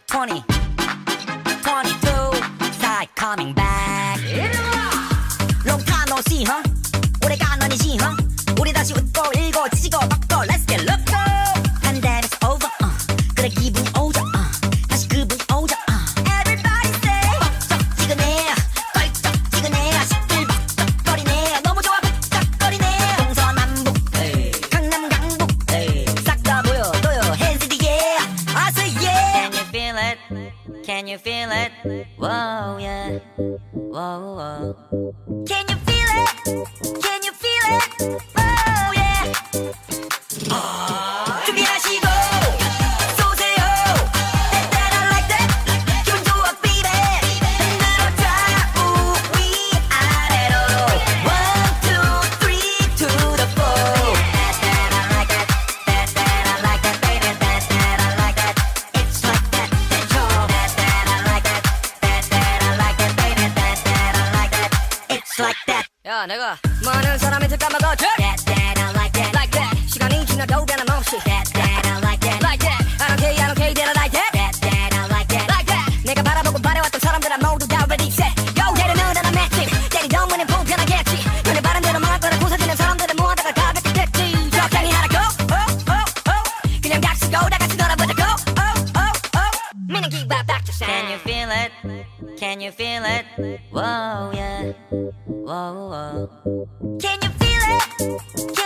20, 22, start coming back. Long time no see, huh? 오래간 아니지, huh? 우리 다시 웃고 일고 지지고 뻗고 let's get loco. Pandemic's over, 그래 기분 오자, 다시 그분 오자, Everybody say 벅적지근해, 껄쩍지근해, 시끌벅적거리네, 너무 좋아 벅적거리네. 동서남북, 강남 강북, 싹 다 보여줘요, hands in the air, I say yeah. Can you feel it? Can you feel it? Whoa yeah, whoa whoa. Can you feel it? Can you feel it? Oh yeah. 준비하시고 쏘세요. That I like that. 기분 좋아 baby. 흔들어줘 위아래로. 1, 2, 3 to the 4. That I like that. That I like that baby. That I like that. It's like that. That's all. That I like that. That I like that baby. That I like that. It's like that. 야 내가 많은 사람한테 까먹어줘 That I like that. Like that 시간이 지나도 변함없이 That I like that. Like that I don't care that I like that That I like that. Like that 내가 바라보고 바래왔던 사람들은 모두 다 ready set Go 때리는 나는 맷집 때리던 문은 불편하겠지 너네 바람대로 망할 거라 고사지는 사람들은 모아다가 가볍게 됐지 적당히 하라고 그냥 닥치고 다 같이 놀아보자고 Meaning give up back to sound Can you feel it? Can you feel it? Whoa yeah. Whoa whoa. Can you feel it?